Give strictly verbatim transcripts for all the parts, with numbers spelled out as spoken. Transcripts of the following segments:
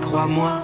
crois-moi.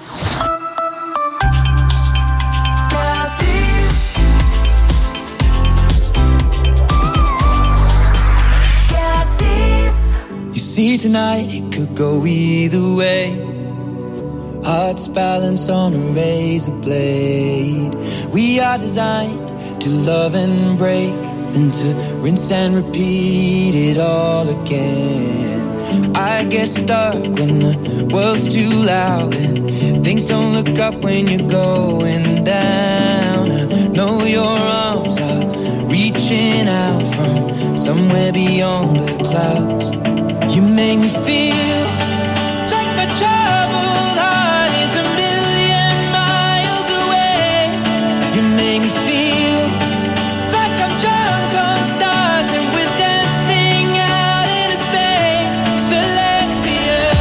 You see tonight it could go either way. Hearts balanced on a razor blade. We are designed to love and break, then to rinse and repeat it all again. I get stuck when the world's too loud and things don't look up when you're going down. I know your arms are reaching out from somewhere beyond the clouds. You make me feel like my troubled heart is a million miles away. You make me feel like I'm drunk on stars and we're dancing out into space, celestial.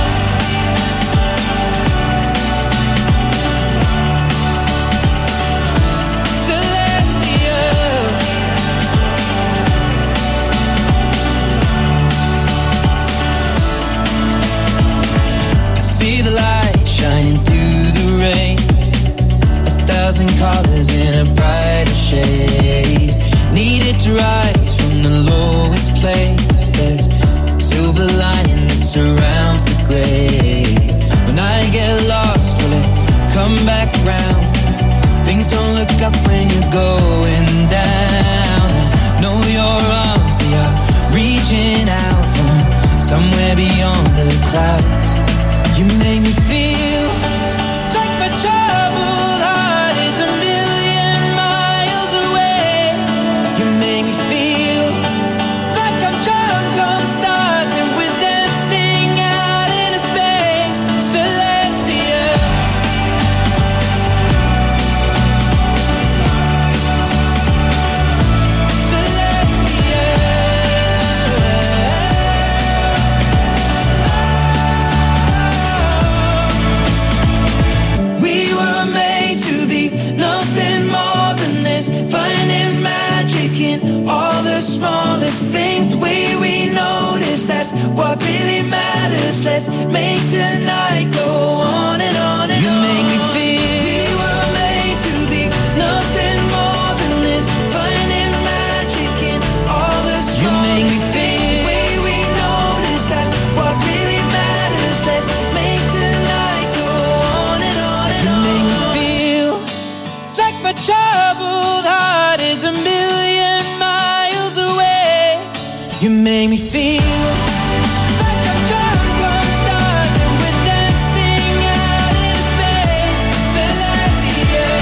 Celestial. See the light shining through the rain, a thousand colors in a brighter shade. Needed to rise from the lowest place. There's silver lining that surrounds the gray. When I get lost, will it come back round? Things don't look up when you're going down. I know your arms, they are reaching out from somewhere beyond the clouds. You make me feel like my troubled heart is a million miles away. You make me feel like I'm drunk on stars and we're dancing out into space, celestial. Finding magic in all the smallest things. The way we notice, that's what really matters. Let's make tonight go on and on and you on. You make me feel we were made to be nothing more than this. Finding magic in all the smallest things. The way we notice, that's what really matters. Let's make tonight go on and on and you on. You make me feel like my troubled heart is a million miles away. You make me feel like I'm drunk on stars and we're dancing out into space, celestial.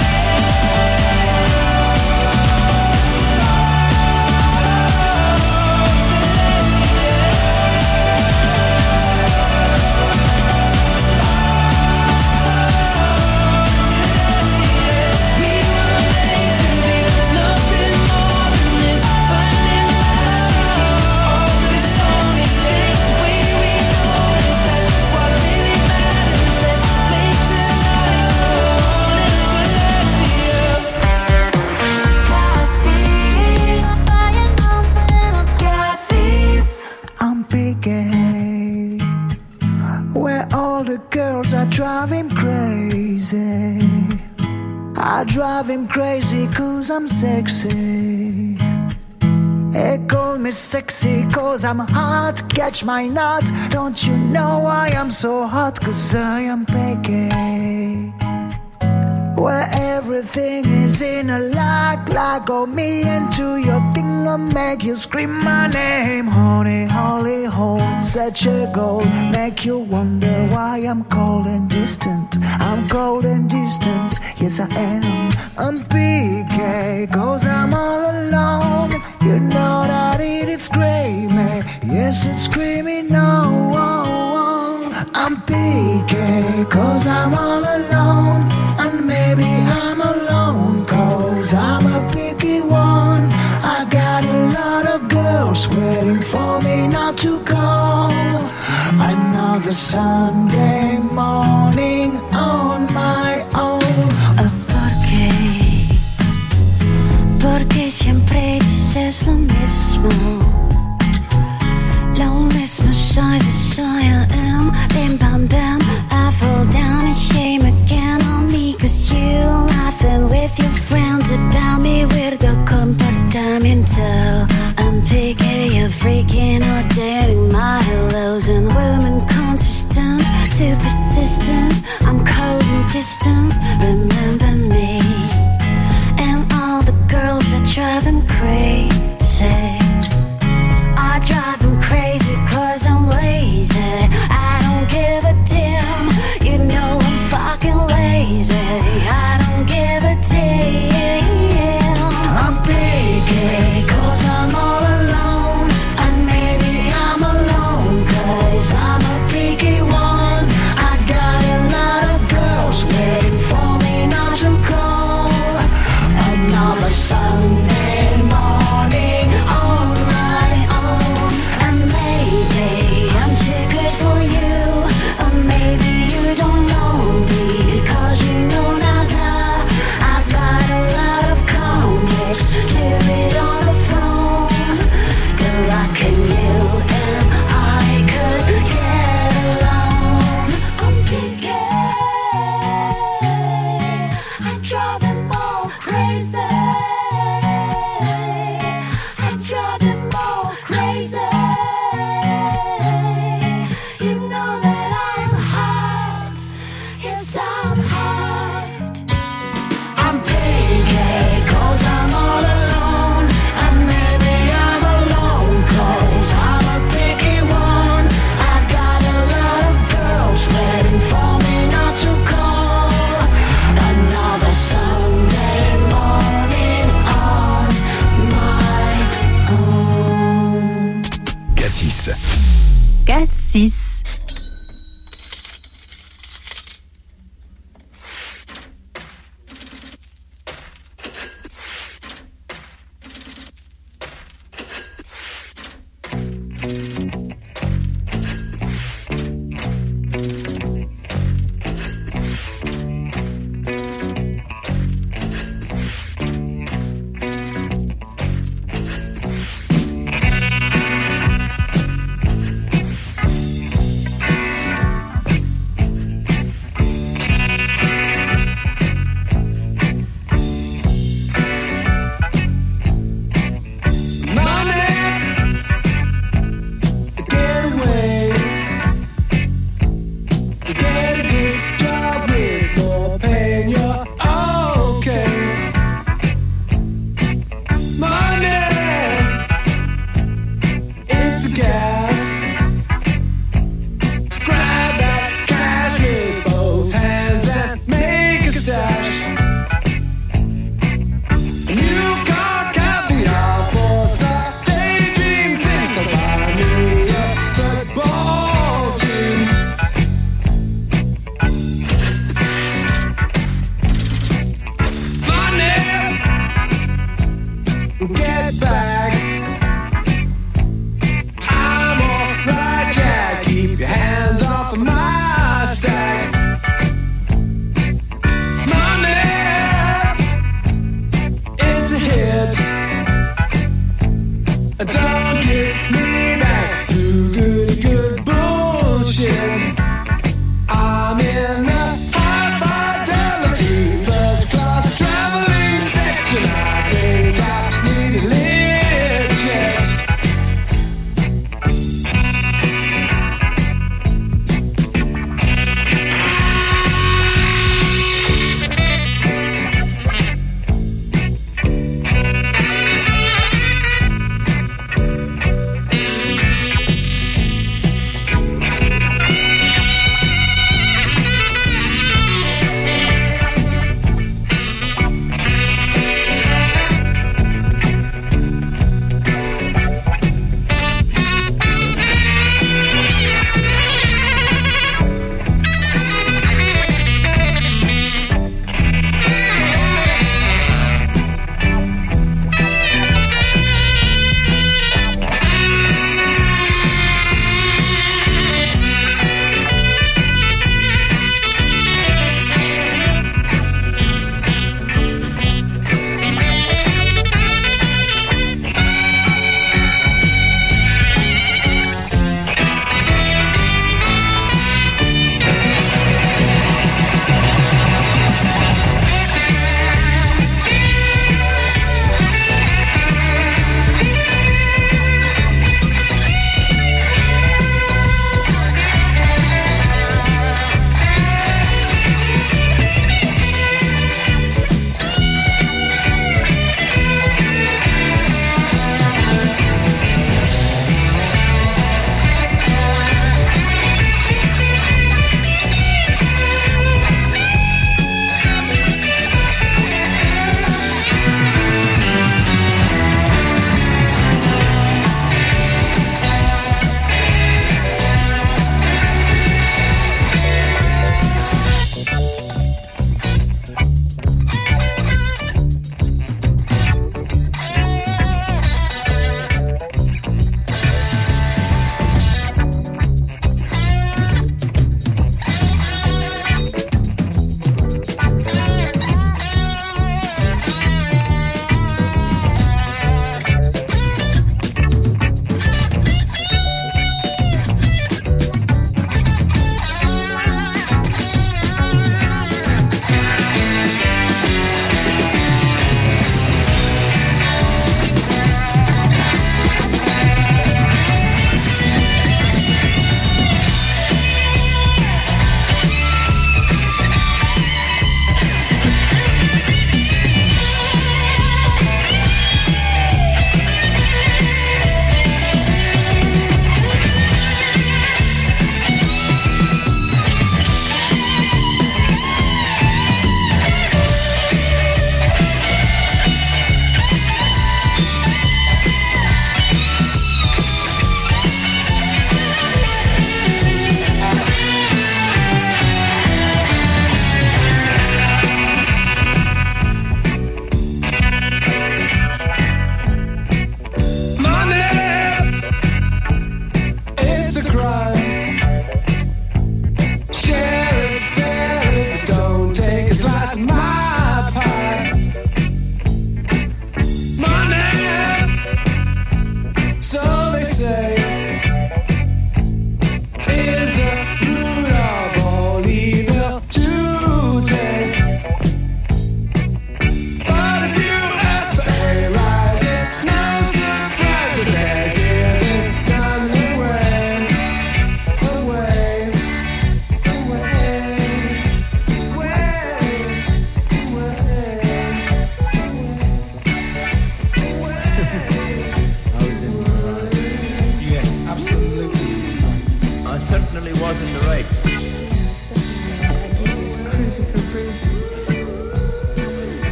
Where all the girls are driving crazy. I drive him crazy cause I'm sexy. They call me sexy cause I'm hot. Catch my nut. Don't you know why I'm so hot? Cause I am Peggy. Where everything is in a lock. Lock on me into your thing. I'll make you scream my name. Honey, holy hole, such a goal. Make you wonder why I'm cold and distant. I'm cold and distant, yes I am. I'm P K, cause I'm all alone. You know that it is screaming. Yes, it's screaming no. Oh, oh. I'm P K, cause I'm all alone. And maybe I'm alone cause I'm a picky one. I got a lot of girls waiting for me not to call. Another Sunday morning on my own. Oh, ¿por qué? Porque siempre dices lo mismo. Lo mismo size as I am. Bim bam bam, I fall down. distance remember me. And all the girls that drive him crazy. I drive him crazy cause I'm lazy. I don't give a damn, you know I'm fucking lazy. I don't give a damn. I'm picky cause I'm all alone. And maybe I'm alone cause I'm a picky one. I've got a lot of girls waiting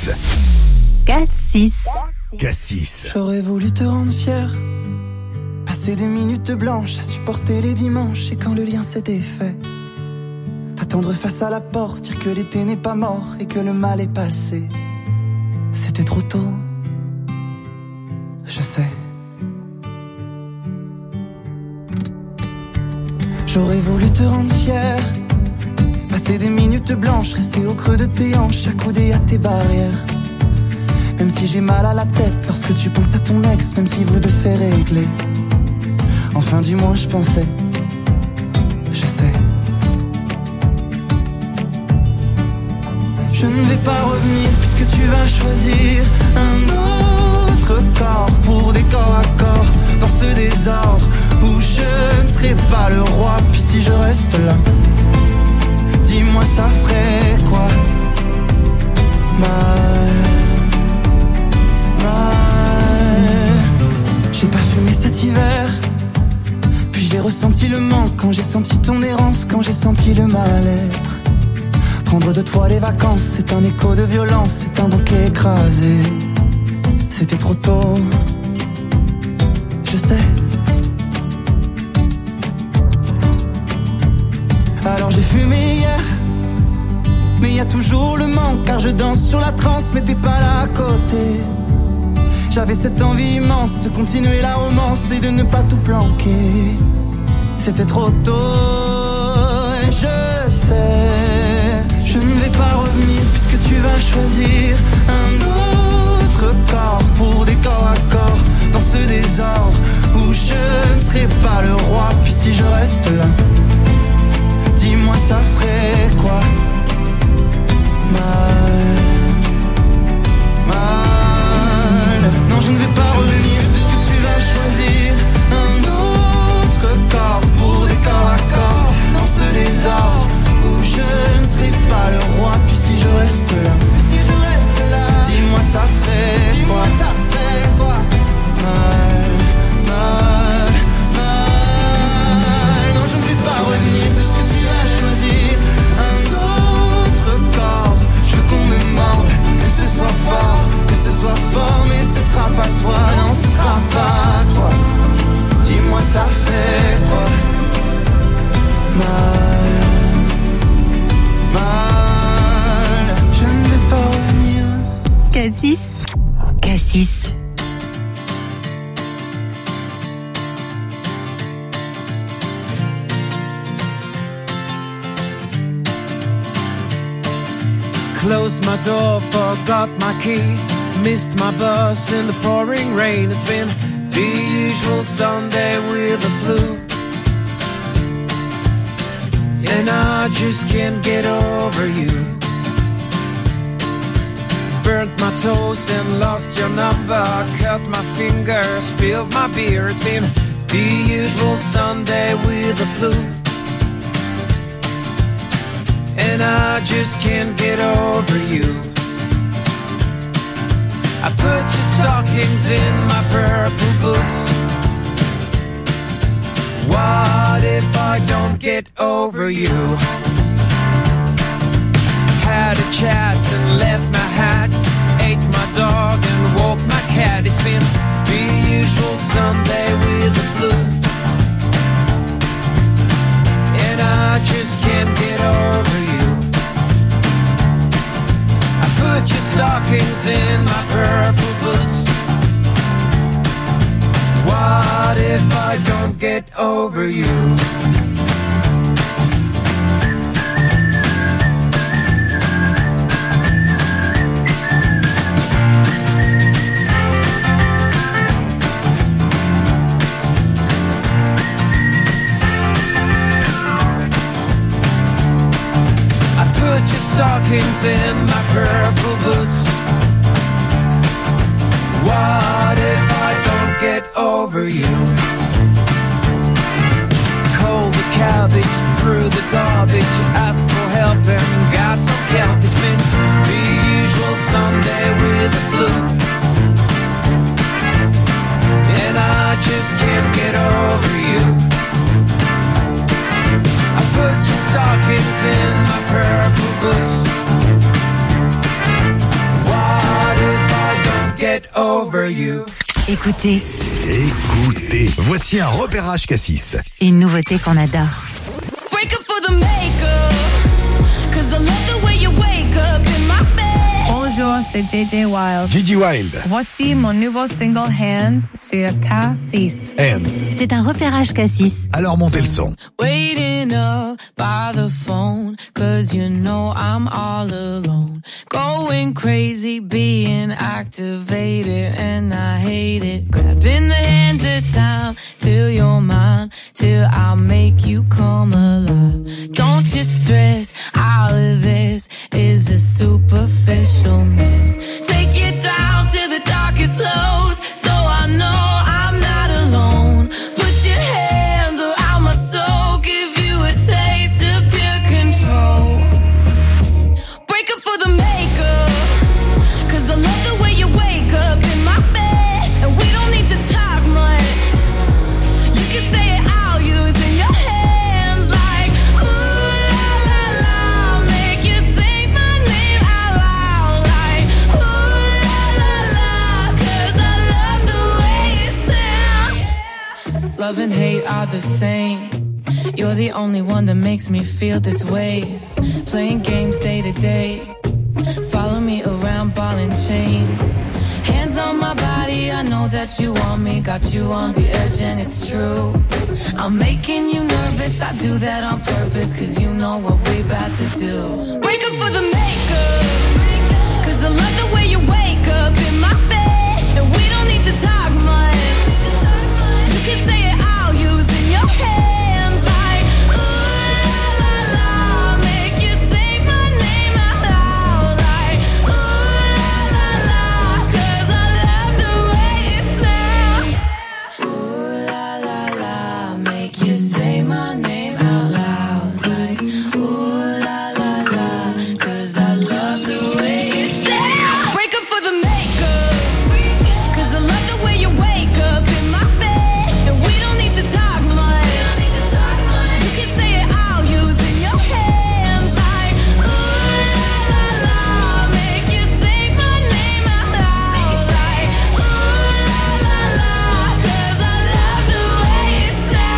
Cassis. Cassis. Cassis. J'aurais voulu te rendre fier, passer des minutes blanches à supporter les dimanches. Et quand le lien s'est défait, attendre face à la porte, dire que l'été n'est pas mort et que le mal est passé. C'était trop tôt, je sais. J'aurais voulu te rendre fier, passer des minutes blanches, rester au creux de tes hanches, accoudé à tes barrières. Même si j'ai mal à la tête lorsque tu penses à ton ex, même si vous deux c'est réglé. Enfin du moins je pensais, je sais. Je ne vais pas revenir puisque tu vas choisir un autre corps pour des corps à corps dans ce désordre où je ne serai pas le roi. Puis si je reste là, dis-moi ça ferait quoi? Mal, mal. J'ai pas fumé cet hiver, puis j'ai ressenti le manque quand j'ai senti ton errance, quand j'ai senti le mal-être. Prendre de toi les vacances, c'est un écho de violence, c'est un bouquet écrasé. C'était trop tôt, je sais. Alors j'ai fumé hier, mais y a toujours le manque, car je danse sur la transe, mais t'es pas là à côté. J'avais cette envie immense de continuer la romance et de ne pas tout planquer. C'était trop tôt, et je sais. Je ne vais pas revenir puisque tu vas choisir un autre corps pour des corps à corps dans ce désordre où je ne serai pas le roi. Puis si je reste là, dis-moi ça ferait quoi? Mal, mal. Non, je ne vais pas revenir puisque tu vas choisir un autre corps pour des corps à corps dans ce désordre où je ne serai pas le roi. Puis si je reste là, dis-moi ça ferait quoi? Mal, mal, mal. Non, je ne vais pas revenir puisque tu vas choisir un autre corps. Je veux qu'on me morde, que ce soit fort, que ce soit fort, mais ce sera pas toi, non, ce sera pas toi. Dis-moi ça fait quoi? Mal, mal, je ne vais pas revenir. Cassis. Cassis. Closed my door, forgot my key, missed my bus in the pouring rain. It's been the usual Sunday with the flu, and I just can't get over you. Burnt my toast and lost your number, cut my finger, spilled my beer. It's been the usual Sunday with the flu, and I just can't get over you. I put your stockings in my purple boots. What if I don't get over you? Had a chat and left my hat, ate my dog and woke my cat. It's been the usual Sunday with the flu, and I just can't get over you. I put your stockings in my purple boots. What if I don't get over you? Stockings in my purple boots. What if I don't get over you? Cold the cabbage, threw the garbage, asked for help and got some kelp. It's been the usual Sunday with the flu, and I just can't get over you. I put your stockings in my purple boots. Why over you. Écoutez. Écoutez. Voici un repérage Cassis. Une nouveauté qu'on adore. Break up for the makeup, 'cause I love the way you wake up in my bed. Bonjour, c'est J J Wild. J J Wild. Voici mon nouveau single Hands sur Cassis. Hands. C'est un repérage Cassis. Alors montez le son. Waiting up by the phone, 'cause you know I'm all alone. Going crazy, being activated, and I hate it. Grabbing the hands of time till you're mine, till I make you come alive. Don't you stress, all of this is a superficial mess. Take you down to the darkest lows, so I know I'm not alone. Put your hands around my soul, give you a taste of pure control. Break up for the makeup, 'cause I love the way you wake up in my bed, and we don't need to talk much. You can say it all using your hands, like ooh la la la, make you sing my name out loud, like ooh la la la, 'cause I love the way it sounds. Love and hate are the same. You're the only one that makes me feel this way. Playing games day to day. Follow me around, ball and chain. Hands on my body, I know that you want me. Got you on the edge and it's true. I'm making you nervous, I do that on purpose, 'cause you know what we about to do. Break up for the makeup, 'cause I love the way you wake up in my bed, and we don't need to talk much. You can say it all using your hands, like ooh la la la, make you sing my name out loud, like ooh la la la, 'cause I love the way it sounds. Ooh la la la, make you say my name out loud, like ooh la la la, 'cause I love the way it sounds. Break up for the makeup, 'cause I love the way you wake up in my bed, and we don't need to talk much. You can say it all using your hands, like ooh la la la, make you sing my name out loud, like ooh la la la, 'cause I love the way it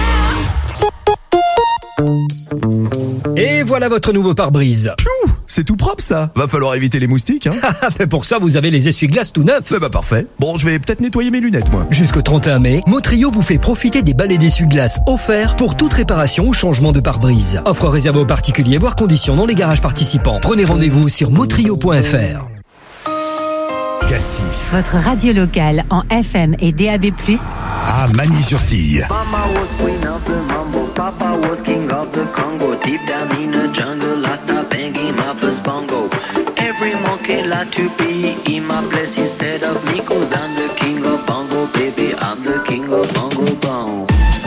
sounds. Et voilà votre nouveau pare-brise. Pfiou, c'est tout propre ça. Va falloir éviter les moustiques, hein. Mais pour ça, vous avez les essuie-glaces tout neufs. Eh bah parfait. Bon, je vais peut-être nettoyer mes lunettes, moi. Jusqu'au trente et un mai, Motrio vous fait profiter des balais d'essuie-glaces offerts pour toute réparation ou changement de pare-brise. Offre réservée aux particuliers, voire conditions dans les garages participants. Prenez rendez-vous sur motrio point f r. Cassis. Votre radio locale en F M et D A B plus, À Magny-sur-Tille. Mama was queen of the mambo, Papa was king of the Congo. Deep down in the jungle, I started banging my first bongo. Every monkey like to be in my place instead of me, 'cause I'm the king of bongo, baby, I'm the king of bongo bong.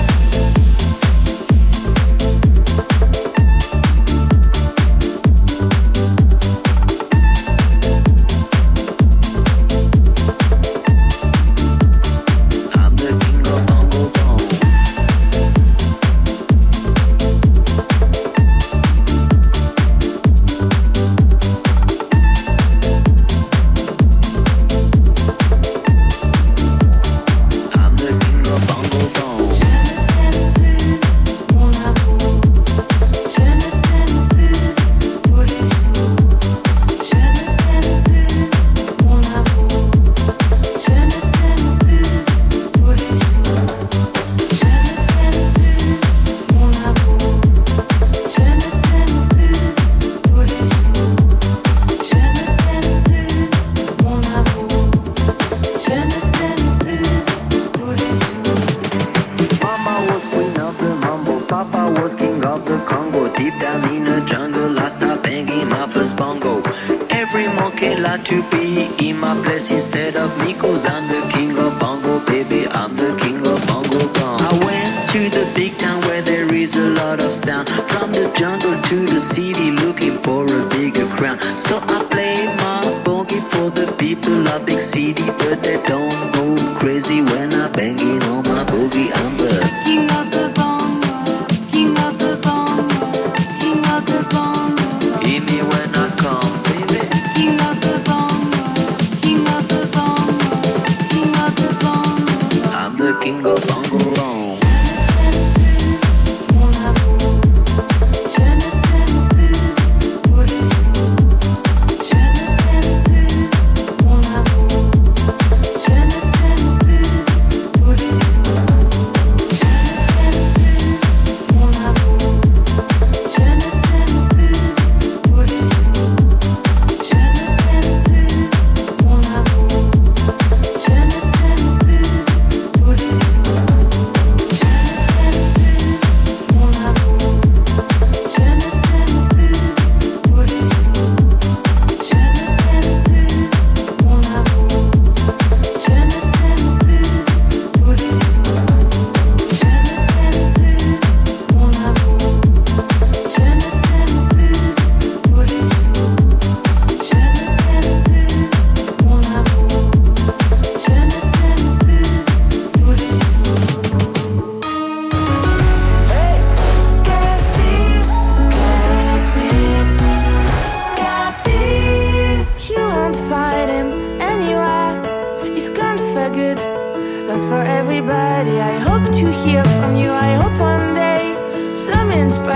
To be in my place instead of me, 'cause I'm the king of bongo, baby, I'm the king of bongo bong. I went to the big town where there is a lot of sound, from the jungle to the city looking for a bigger crown. So I play my boogie for the people of big city, but they don't go crazy when I bang it on my boogie. I'm the king of the bongo, king of the bongo, king of the bongo. Hear me when I come, baby. King of the bongo, king of the bongo, king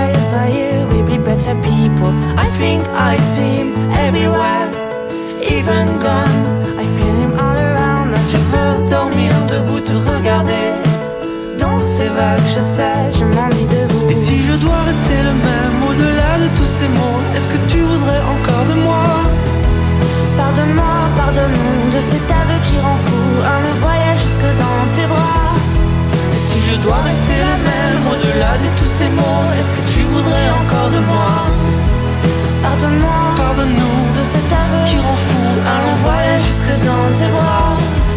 year by year we'll be better people. I think I see him everywhere, even gone. I feel him all around. As je veux dormir debout te regarder dans ces vagues, je sais, je m'ennuie de vous. Et si je dois rester le même au-delà de tous ces mots, est-ce que tu voudrais encore de moi? Pardonne-moi, pardonne-nous de cet aveu qui rend fou, un long voyage jusque dans tes bras. Et si je dois rester le même au-delà de tous ces mots, est-ce que tu voudrais encore de moi? Pardonne-moi, pardonne-nous de cet aveu qui rend fou, un long voyage jusque dans tes bras.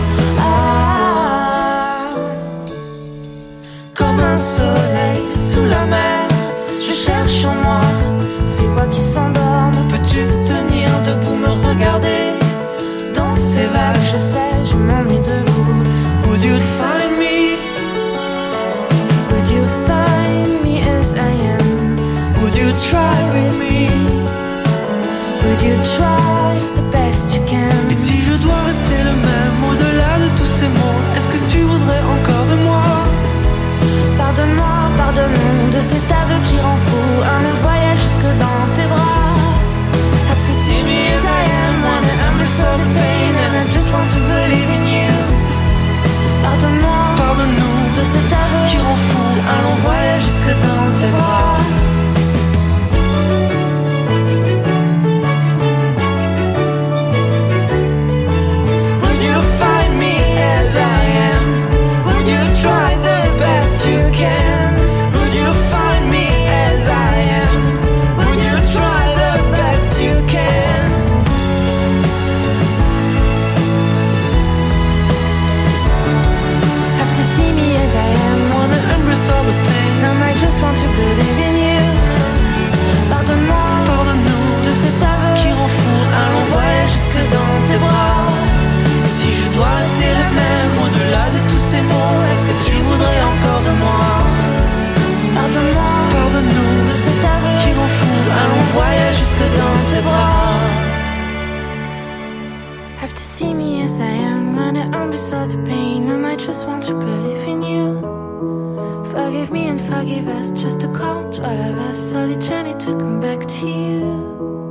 Ah, comme un soleil sous la mer, je cherche en moi ces voix qui s'endorment. Peux-tu tenir debout, me regarder dans ces vagues? Je sais, je m'ennuie de vous. Would you find me? Would you find me as I am? Would you try with me? Would you try the best you can? Et si je dois rester le même au-delà de tous ces mots, est-ce que tu voudrais encore de moi? Pardonne-moi, pardonne-nous de cet aveu qui rend fou, un long voyage jusque dans tes bras. Have to see me as I am, wanna understand the pain, and I just want to believe in you. Pardonne-moi, pardonne-nous de cet aveu qui rend fou, un long voyage jusque dans tes bras. Would you find me as I am? Would you try the best you can? Would you find me as I am? Would you try the best you can? Have to see me as I am, wanna embrace all the pain, and I just want to believe in you. Pardonne-moi, pardonne-nous de cet aveu qui rend fou, un long voyage jusque dans tes bras. Et si je dois rester le même au-delà de tous ces mots, est-ce que tu voudrais encore de moi? Pardonne-moi, pardonne-nous de cet aveu qui rend fou, un long voyage jusque dans tes bras. Have to see me as I am, when I embrace all the pain, and I just want to believe in you. Forgive me and forgive us, just a call to all of us, so the journey to come back to you.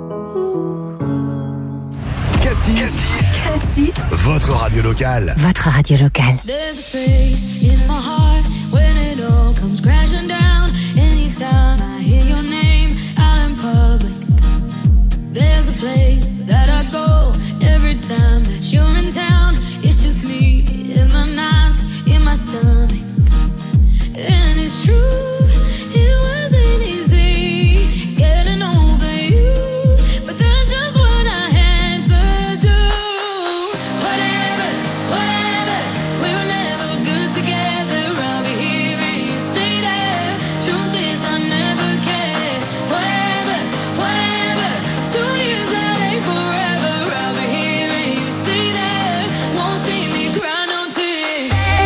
Cassis, Cassis, votre radio locale. Votre radio locale. There's a space in my heart when it all comes crashing down. Anytime I hear your name out in public, there's a place that I go every time that you're in town. It's just me in my nights, in my stomach. And it's true, it wasn't easy getting over you, but that's just what I had to do. Whatever, whatever, we were never good together. I'll be here and you stay there. Truth is I never cared. Whatever, whatever, two years that ain't forever. I'll be here and you stay there. Won't see me cry no tears.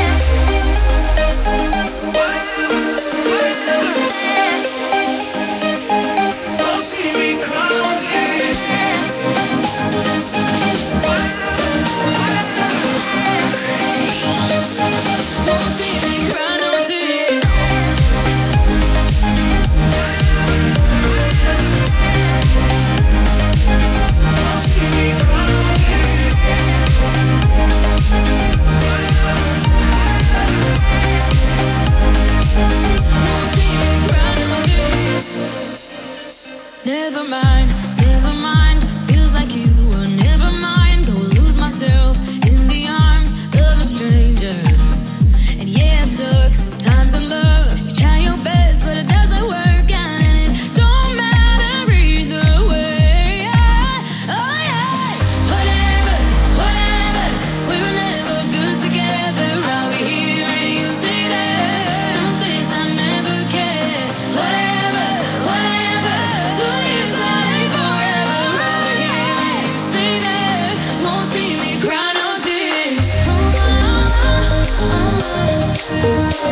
Never mind, never mind. Feels like you were never mind. Go lose myself in the arms of a stranger. And yeah, it sucks sometimes in love. You try your best, but it doesn't work out, and it don't matter either way. Oh yeah, whatever, whatever. We were never good together. I'll be here and you stay there. Truth is I never cared. Whatever, whatever. Two years that ain't forever. I'll be here and you stay there. Won't see me cry no tears. Oh, oh, oh,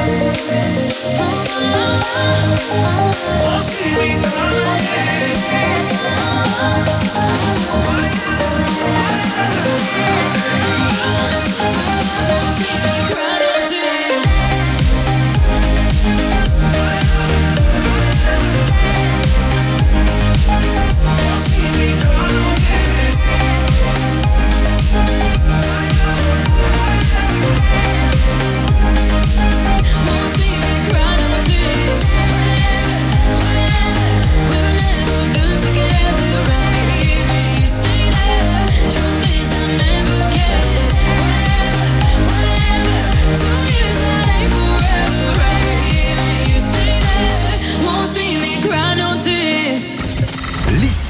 oh. Won't see me cry no tears. Won't see me cry no tears.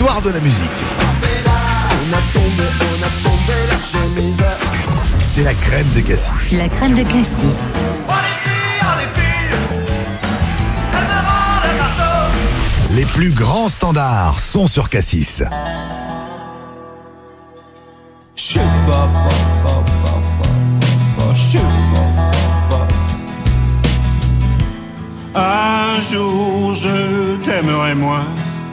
l'histoire de la musique. On a tombé, on a tombé la chemise. C'est la crème de Cassis. La crème de Cassis. Les plus grands standards sont sur Cassis. Un jour je t'aimerai moins,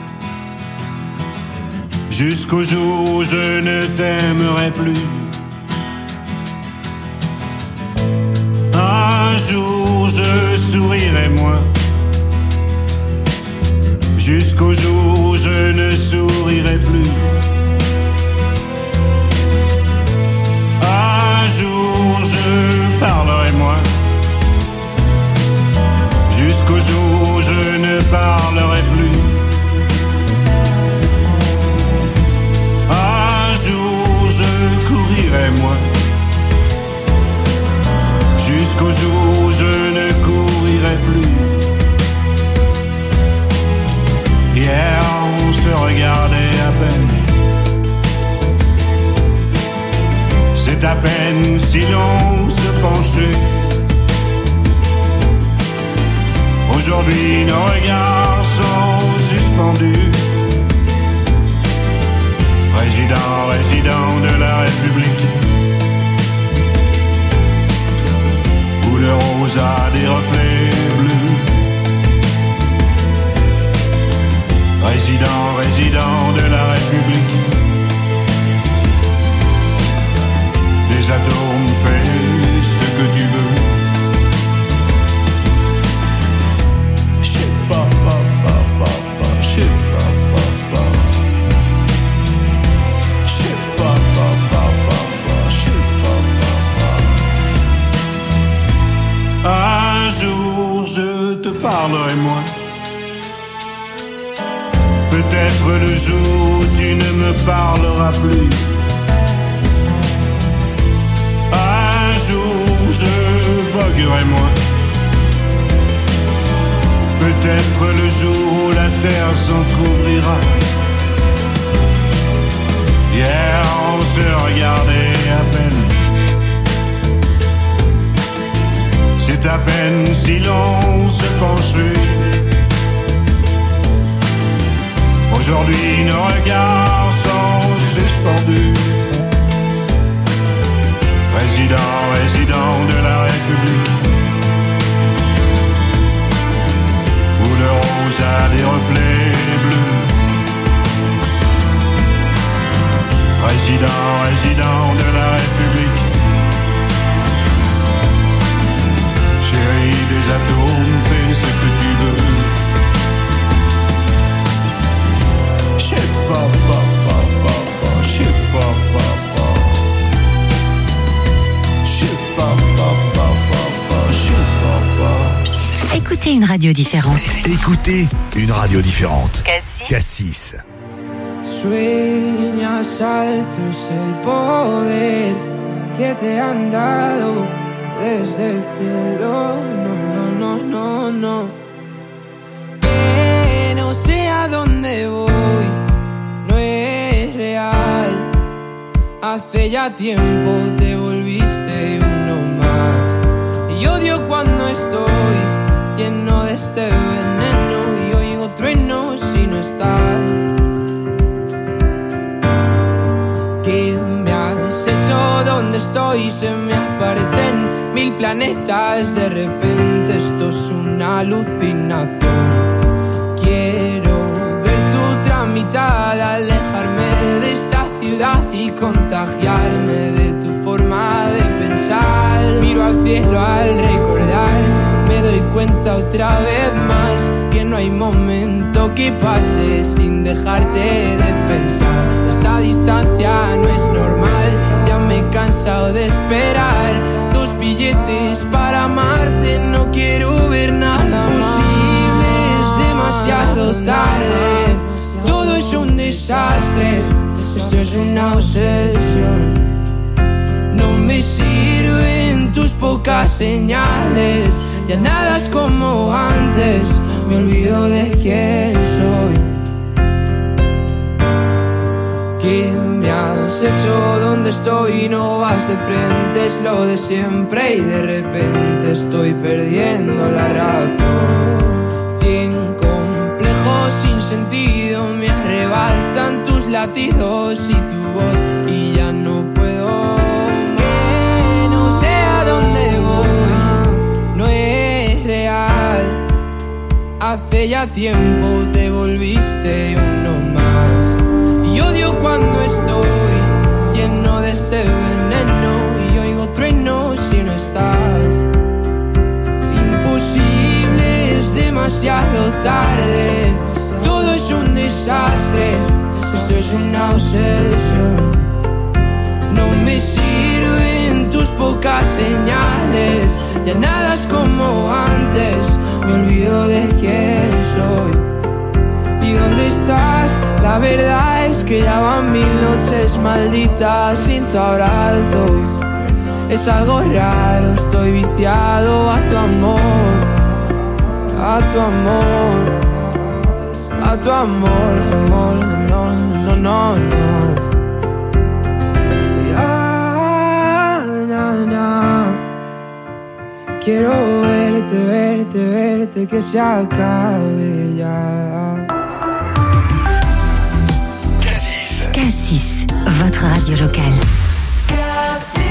jusqu'au jour où je ne t'aimerai plus. Un jour je sourirai moins, jusqu'au jour où je ne sourirai plus. Un jour je parlerai moins, jusqu'au jour où je ne parlerai plus. Un jour je courirai moins, jusqu'au jour où je ne courirai plus. Hier on se regardait à peine, c'est à peine si l'on se penchait. Aujourd'hui nos regards sont suspendus. Président, résident de la République, couleur rose à des reflets bleus. Résident, résident de la République, des atomes fais ce que tu veux. Pa, pa, pa, pa, pa, je sais pas, pa, pa. Je sais pas, pa, pa, pa, pa, je sais pas, pa, pa. Un jour je te parlerai moins, peut-être le jour où tu ne me parleras plus. Un jour je voguerai moins, peut-être le jour où la terre s'entr'ouvrira. Hier on se regardait à peine, c'est à peine si l'on se penchait. Aujourd'hui nos regards sont suspendus. Président, résident de la République, le rose a des reflets bleus. Président, résident de la République, chérie des atomes, fais ce que tu veux. Je sais pas, pas, pas, pas, pas, je sais pas, pas, pas. Je sais pas, pas, pas, pas, pas, je sais pas, pas. Écoutez une radio différente. Écoutez une radio différente. Cassis. Cassis. Sueñas alto es el poder que te han dado desde el cielo. No, no, no, no, no. Que no sé a dónde voy, no es real. Hace ya tiempo te volviste uno más. Y odio cuando estoy lleno de este veneno y oigo truenos si no estás. ¿Qué me has hecho? ¿Dónde estoy? Se me aparecen mil planetas. De repente esto es una alucinación. Quiero ver tu tramitada, alejarme de esta ciudad y contagiarme de tu forma de pensar. Miro al cielo al recordar, me doy cuenta otra vez más que no hay momento que pase sin dejarte de pensar. Esta distancia no es normal, ya me he cansado de esperar tus billetes para amarte. No quiero ver nada posible, es demasiado tarde. Todo es un desastre, esto es una obsesión. No me sirven tus pocas señales, ya nada es como antes, me olvido de quién soy. has hecho donde estoy, no vas de frente, es lo de siempre y de repente estoy perdiendo la razón. Cien complejos sin sentido me arrebatan tus latidos y tu voz y ya no puedo. Que no sé a dónde voy, no es real. Hace ya tiempo te volviste uno más. Y odio cuando estoy lleno de este veneno y oigo truenos si no estás. Imposible, es demasiado tarde. Todo es un desastre, esto es una obsesión. No me sirven tus pocas señales, ya nada es como antes. Me olvido de quién soy y dónde estás. La verdad es que ya van mil noches malditas sin tu abrazo. Es algo raro, estoy viciado a tu amor, a tu amor, a tu amor, amor, no, no, no, no. Ya, na, na. Quiero verte, verte, verte, que se acabe ya. Cassis. Cassis, votre radio locale. Cassis.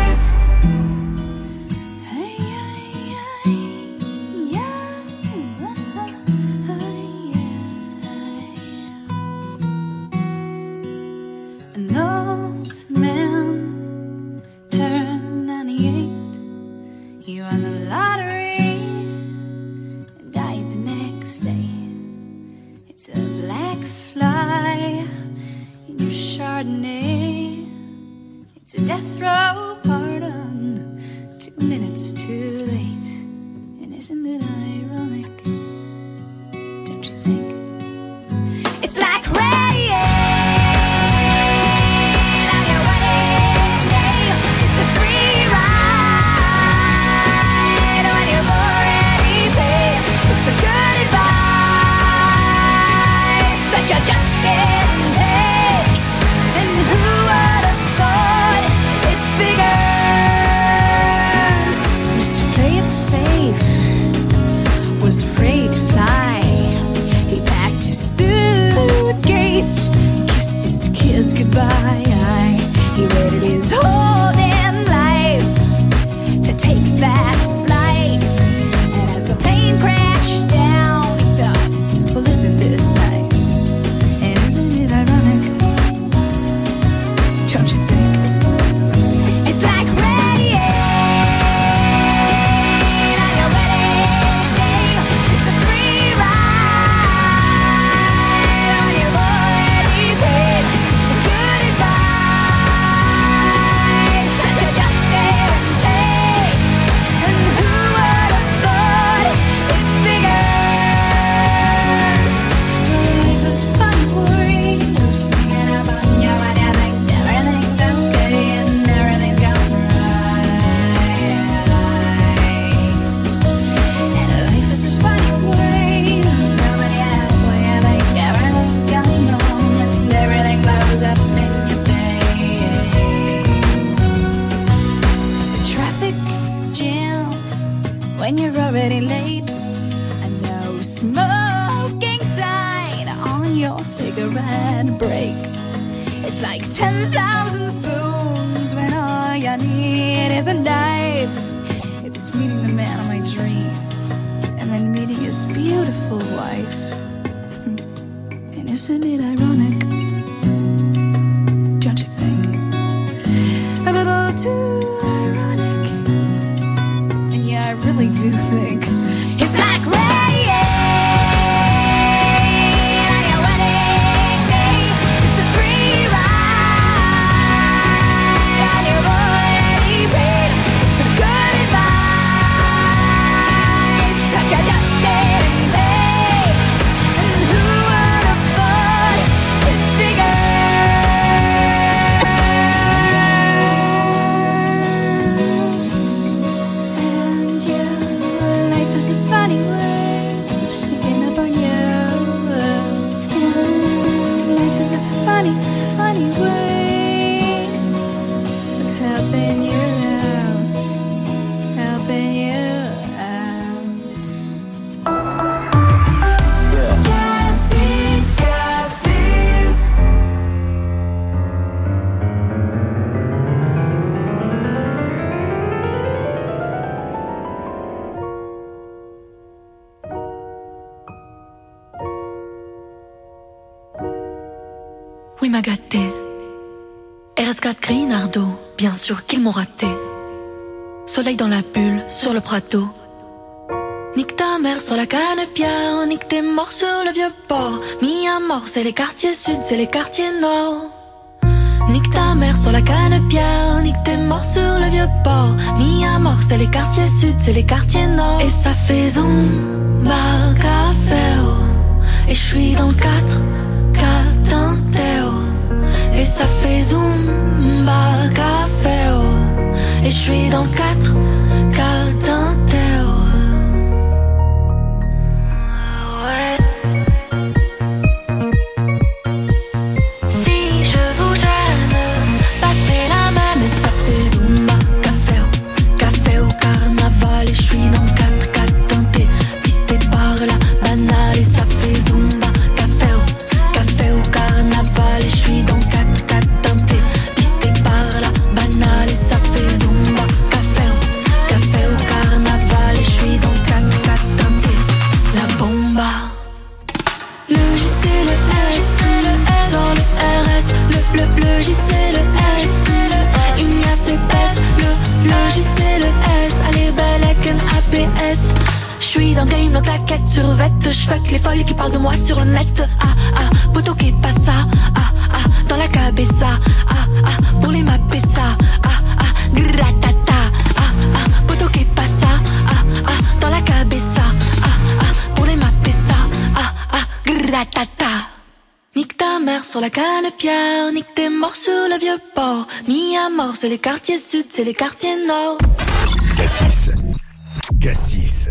An old man turned ninety-eight. He won the lottery and died the next day. It's a black fly in your Chardonnay. It's a death row pardon, two minutes too late. And isn't it ironic? Don't you think? It's like rain on your wedding day. It's a free ride when you've already paid. It's the good advice that you just didn't take. And who would have thought it figures? Mister Play It Safe was afraid to fly. He packed his suitcase, kissed his kids goodbye. He waited his whole damn life to take that flight. And as the plane crashed down, he thought, well, isn't this nice? And isn't it ironic? Don't you think? It's like rain on your wedding day. It's a free ride when you've already paid. It's the good advice that you just didn't take. And who would have thought it figures? Life is fun for you, sneaking up on you when you think everything's okay and everything's going right. And life is a funny way, nobody halfway, you think everything's going wrong and everything blows up in your face. The traffic jam when you're already late, and no smoking sign on your cigarette break. It's like ten thousand spoons when all you need is a knife. It's meeting the man of my dreams and then meeting his beautiful wife. Hmm. And isn't it ironic? Don't you think? A little too ironic. And yeah, I really do think it's like rain on your wedding day. It's a free ride on your already paid. It's the good advice that you just didn't take. And who would have thought it m'a gâté. R S quatre Grinardo, bien sûr qu'ils m'ont raté. Soleil dans la bulle, sur le Prado. Nique ta mère sur la canne-pierre, nique tes morts sur le vieux port. Mis à mort, c'est les quartiers sud, c'est les quartiers nord. Nique ta mère sur la canne-pierre, nique tes morts sur le vieux port. Mis à mort, c'est les quartiers sud, c'est les quartiers nord. Et ça fait zumba café, oh. Et je suis dans le quatre quatre et ça fait zumba café, oh. Et je suis dans le quatre quatre ouais. Si je vous gêne, passez la main. Et ça fait zumba café, oh. Café au carnaval. Et je suis dans le quatre quatre teinté, pisté par la banale. Et ça fait zumba café, oh. Café au carnaval. Et je suis dans le quatre quatre teinté, pisté par la banale. Et ça fait zumba café, oh. Café au carnaval. Et je suis dans le quatre quatre teinté. La bomba. Le J C, le S, sur le R S, le, le, le J C, le S, une liasse épaisse, le, le J C, le S, allez belle avec un A P S. J'suis dans le game, dans ta quête, survête, j'fuck les folles qui parlent de moi sur le net. Ah ah, poto qui passe ça, ah ah, dans la cabeza, ah ah, pour les mapper ça, ah ah, gratata, ah ah, poto qui passe ça, ah ah, dans la cabeza, ah ah, pour les mapper ça, ah ah, gratata. Nique ta mère sur la canne-pierre, nique tes morts sur le vieux port. Mis à mort, c'est les quartiers sud, c'est les quartiers nord. Cassis. Cassis.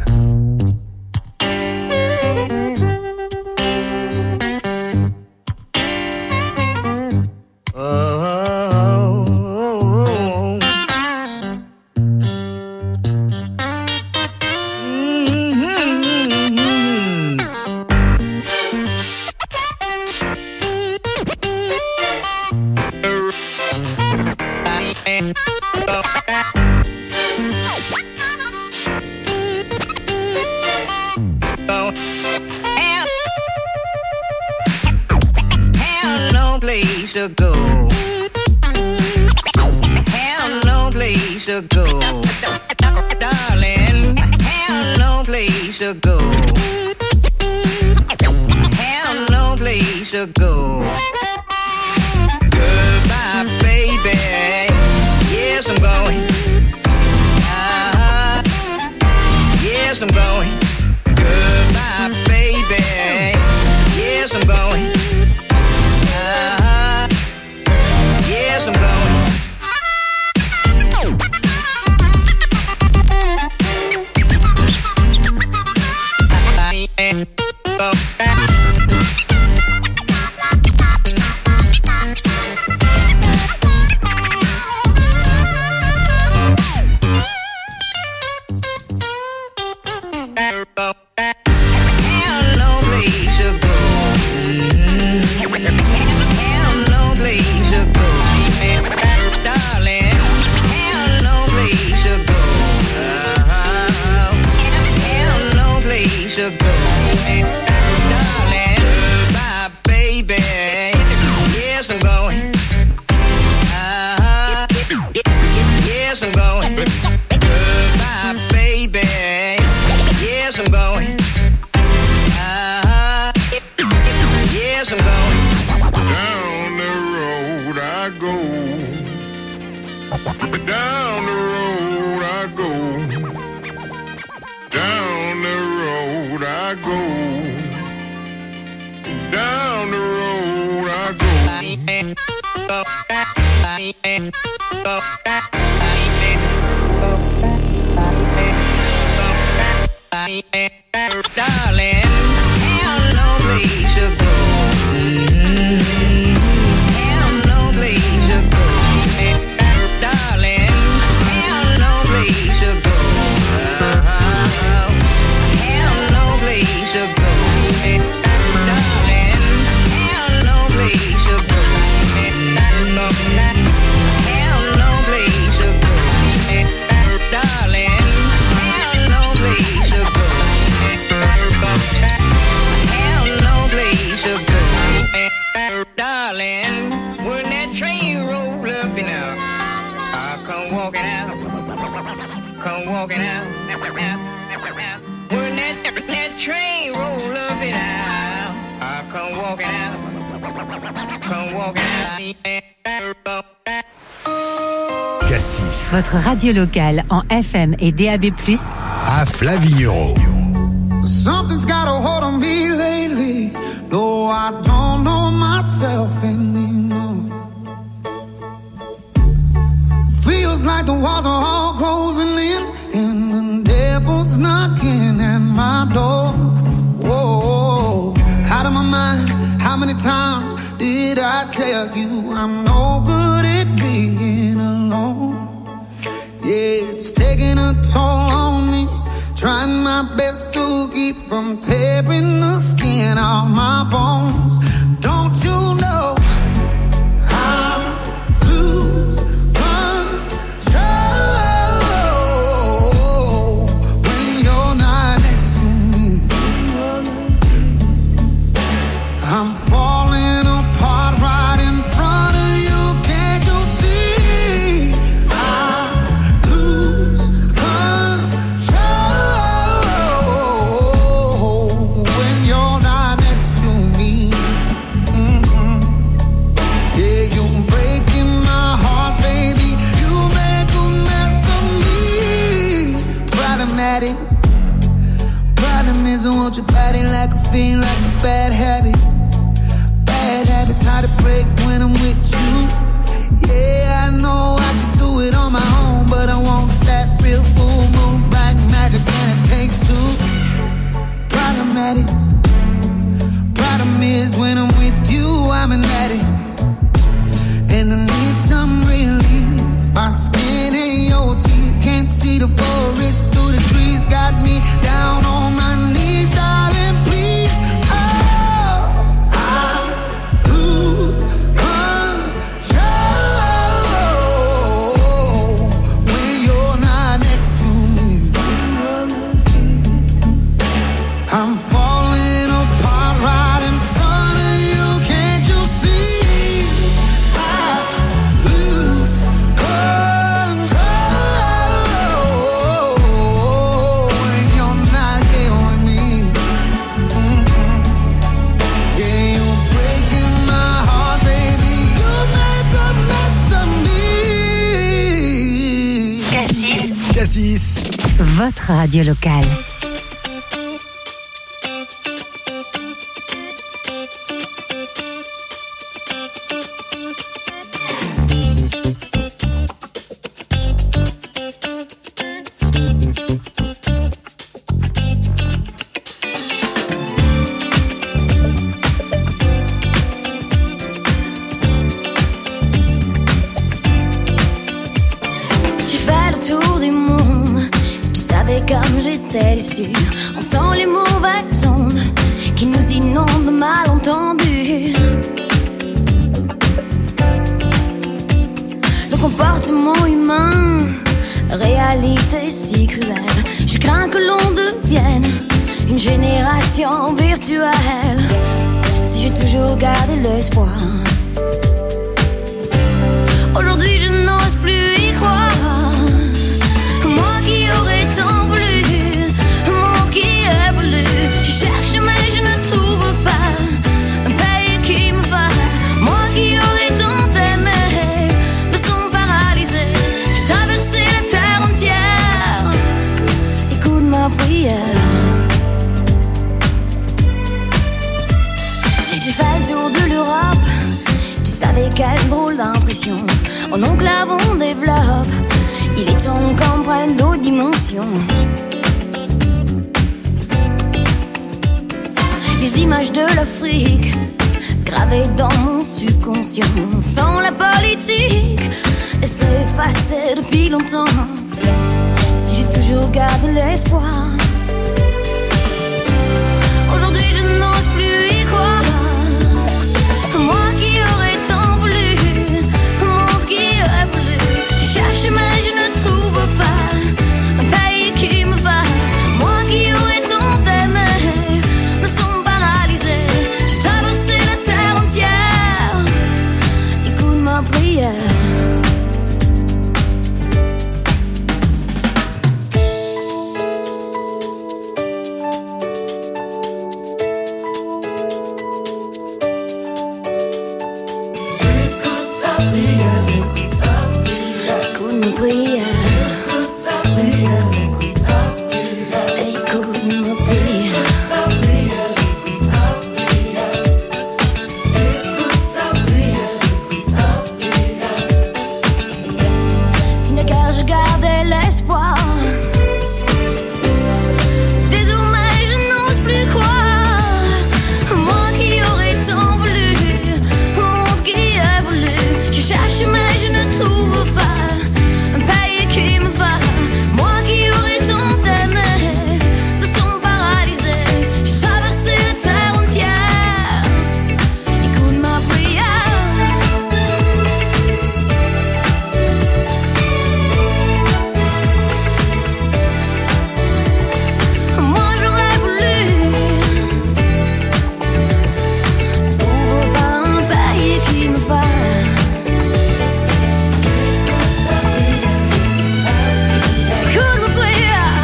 To go. Have no place to go. Darling, have no place to go. Have no place to go. Goodbye, baby. Yes, I'm going. Uh-huh. Yes, I'm going. Goodbye, baby. Yes, I'm going. Yes, I'm going. Darling, Cassis. Votre radio locale en F M et D A B plus, à Flavignereau. Something's got a hold on me lately. No, I don't know myself anymore. Feels like the walls are all closing in, and the devil's knocking at my door. Whoa, out of my mind. How many times did I tell you I'm no good at being alone? Yeah, it's taking a toll on me. Trying my best to keep from tearing the skin off my bones. Don't you know I lose control when you're not next to me? I'm falling apart right in front of you. Can't you see? I lose control when you're not next to me. Mm-hmm. Yeah, you're breaking my heart, baby. You make a mess of me. Problematic. Problem is I want your body like a fiend, like a bad habit. Bad habits hard to break when I'm with you. Yeah, I know I can do it on my own, but I want that real full moon black magic, and it takes two. Problematic. Problem is when I'm with you, I'm an addict, and I need some relief. My skin and your teeth can't see the forest through the trees. Got me down on my knees, darling, please. Oh, I lose control when you're not next to me. I'm falling apart right in front of you. Can't you see? I lose control when you're not here with me. Mm-hmm. Yeah, you're breaking my heart, baby. You make a mess of me. Cassis, Cassis. votre radio locale. J'ai fait le tour du monde. Si tu savais comme j'étais déçue, on sent les mauvaises ondes qui nous inondent de malentendus. Le comportement humain, réalité si cruelle. Je crains que l'on devienne une génération virtuelle. Si j'ai toujours gardé l'espoir, aujourd'hui je n'ose plus y croire. Moi qui aurais tant voulu, un monde qui évolue. Je cherche mais je ne trouve pas un pays qui me va. Moi qui aurais tant aimé, me sens paralysé. J'ai traversé la terre entière. Écoute ma prière. J'ai fait le tour de l'Europe. Si tu savais quelle drôle d'impression en enclave on développe. Il est temps qu'on prenne d'autres dimensions. Les images de l'Afrique gravées dans mon subconscient. Sans la politique, elles seraient effacées depuis longtemps. Si j'ai toujours gardé l'espoir, aujourd'hui je n'ose plus y croire. Moi qui aurais tant voulu, un monde qui évolue. Je cherche mais je ne trouve pas un pays qui me va. Moi qui aurais tant aimé, me sens paralysé. J'ai traversé la terre entière. Écoute ma prière. Écoute-moi prier. Écoute-moi prier. Si naguère je gardais l'espoir, désormais je n'ose plus croire. Moi qui aurais tant voulu, un monde qui a voulu. Je cherche mais je ne trouve pas un pays qui me va. Moi qui aurais tant aimé, me sens paralysée. J'ai traversé la terre entière. Écoute ma prière. Moi j'aurais voulu trouver pas un pays qui me va. Écoute ma prière.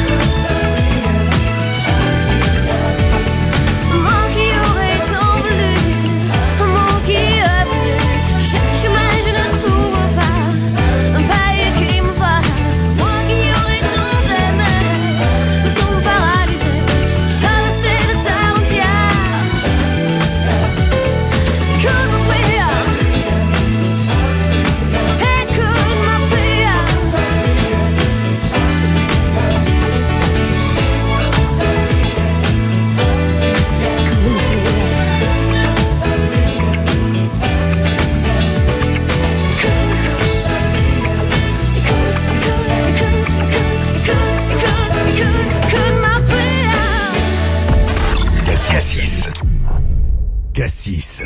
Moi qui aurais tant voulu, moi qui a voulu. Je cherche mais je ne trouve pas un pays qui me va. Moi qui aurais tant aimé, me sens paralysée. J'ai traversé la terre entière. Écoute ma prière. Écoute ma prière. Écoute ma prière. Cassis. Cassis.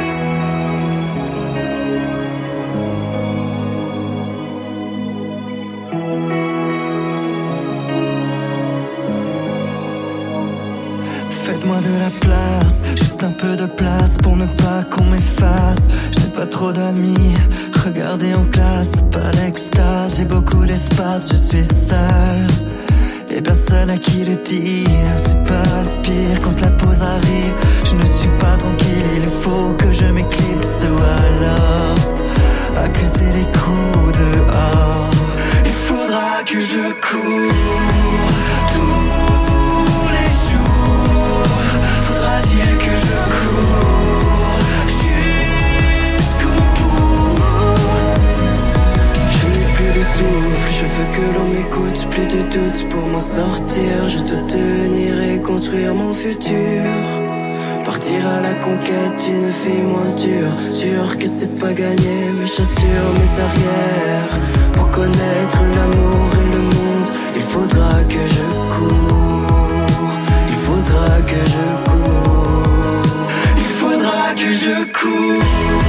Faites-moi de la place, juste un peu de place pour ne pas qu'on m'efface. Je n'ai pas trop d'amis, regardez en classe, pas d'extase, j'ai beaucoup d'espace, je suis seul. Et personne à qui le dire, c'est pas le pire quand la pause arrive. Je ne suis pas tranquille, il faut que je m'éclipse ou alors accuser les coups dehors. Il faudra que je cours tous les jours. Faudra-t-il que je cours jusqu'au bout? Je n'ai plus de souffle, je veux que l'on m'écoute. Plus de doute pour m'en sortir. Je dois tenir et construire mon futur. Partir à la conquête d'une vie moins dure. Sûr que c'est pas gagné, mes chassures, mes arrières. Pour connaître l'amour et le monde, il faudra que je cours. Il faudra que je cours. Il faudra que je cours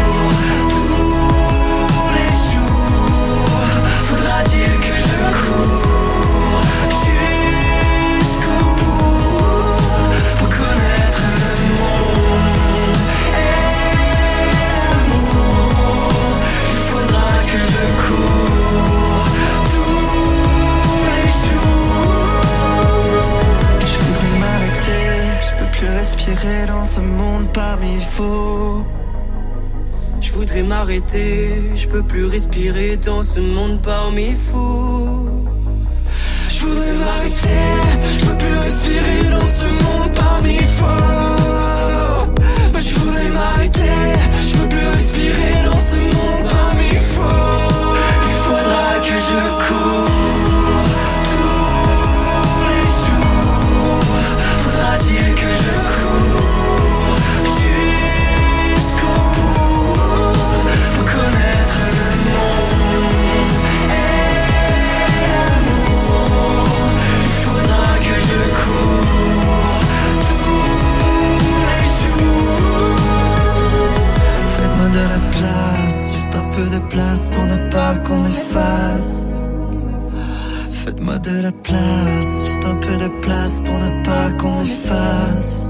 tous les jours. Faudra-t-il que je cours jusqu'au bout pour connaître le monde et l'amour. Il faudra que je cours tous les jours. Je voudrais m'arrêter, je peux plus respirer dans ce monde parmi faux. Je voudrais m'arrêter, je peux plus respirer dans ce monde parmi fous. Je voudrais m'arrêter, je peux plus respirer dans ce monde parmi faux. Je voudrais m'arrêter, je peux plus respirer dans ce monde parmi faux. Il faudra que je cours tous les jours. Faudra-t-il que je cours jusqu'au bout pour connaître le monde et l'amour. Il faudra que je cours tous les jours. Faites-moi de la place, juste un peu de place pour ne pas qu'on m'efface. Faites-moi de la place, juste un peu de place pour ne pas qu'on m'efface.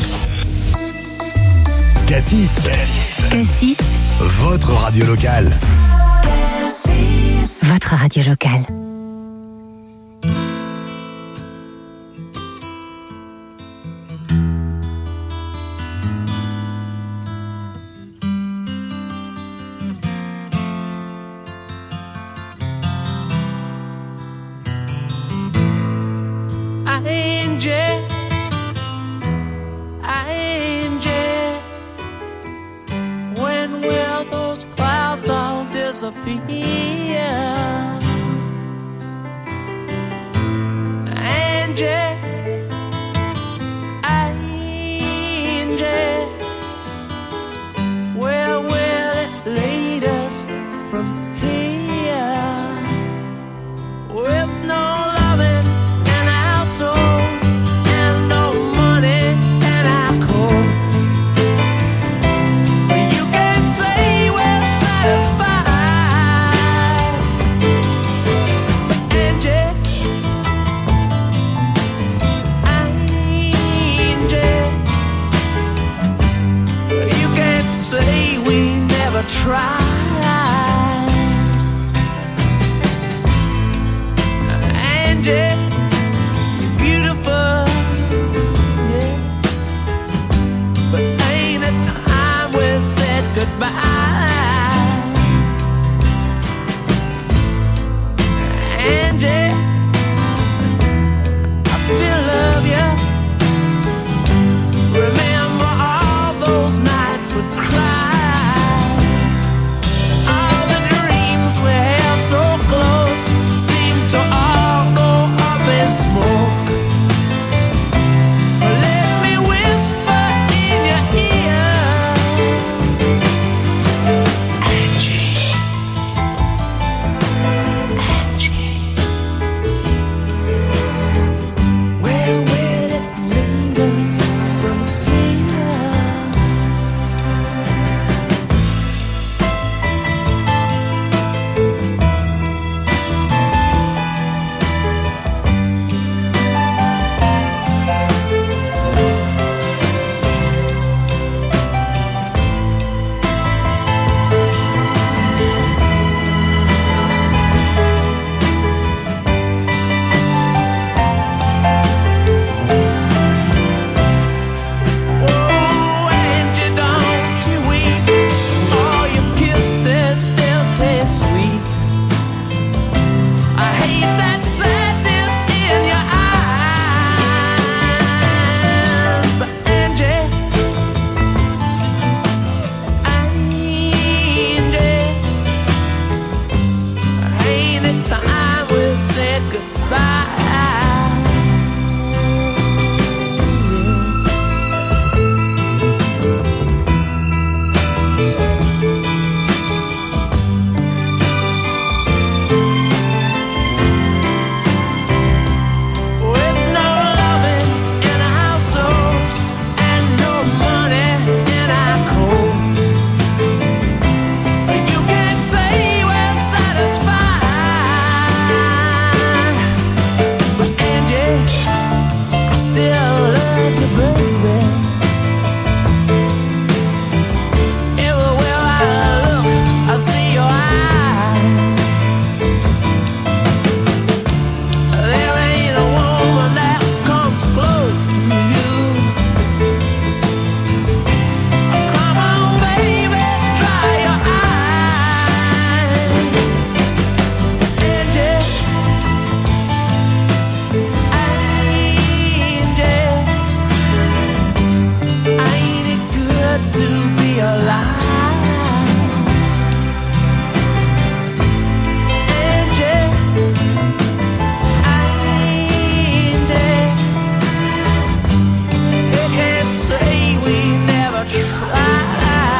Cassis. Cassis, Votre radio locale. votre radio locale. while those clouds all disappear. Angie, Angie, where will it lead us from here? With no loving in our souls and no money in our coats, you can say we're satisfied. Angie, Angie, you can't say we never tried. Angie, you're beautiful, yeah, but ain't it time we said goodbye?